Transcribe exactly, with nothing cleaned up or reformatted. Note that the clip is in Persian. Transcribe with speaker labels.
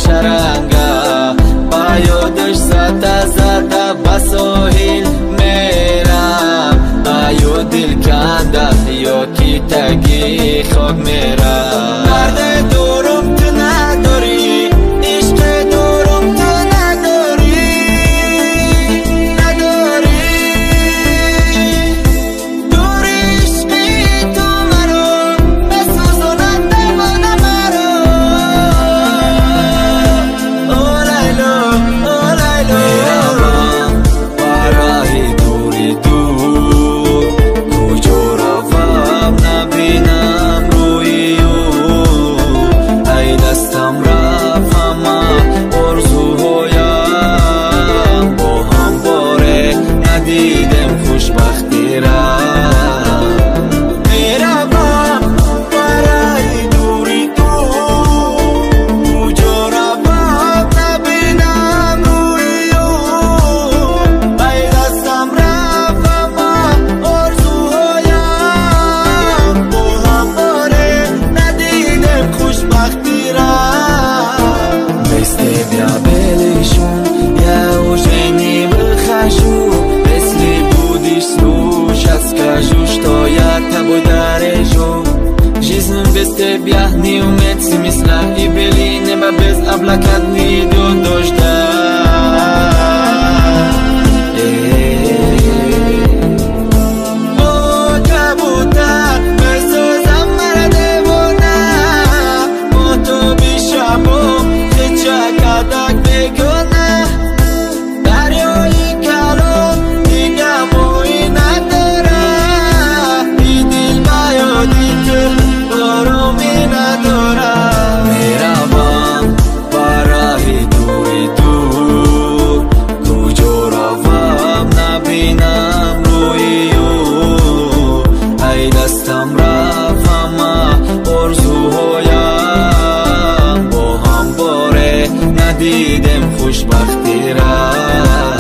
Speaker 1: شرنگا با یادش زده زده به ساحل میرم آیا دل کنده یا کی تگی خاک میرم درد دورم تو نداری عشق دورم تو نداری نداری دور عشقی تو مرا بسوزاننده مانه مرا او لیلا او لیلا میروم برای دوری دور کجا روم نبینم روی او ای دستم رفت همه آرزوهایم با هم باره ندیدم خوشبختی را میروم برای دوری دور کجا روم نبینم روی او ای دستم رفت همه آرزوهایم با هم باره ندیدم خوشبختی را Veste bia belishun ja uženi bkhashu Если будешь слушать скажу что я тобой дорожу Жизнь без тебя не имеет смысла И бели небо без облака не идет дождя دستم رفت همه آرزوهایم با هم باره ندیدم خوشبختی را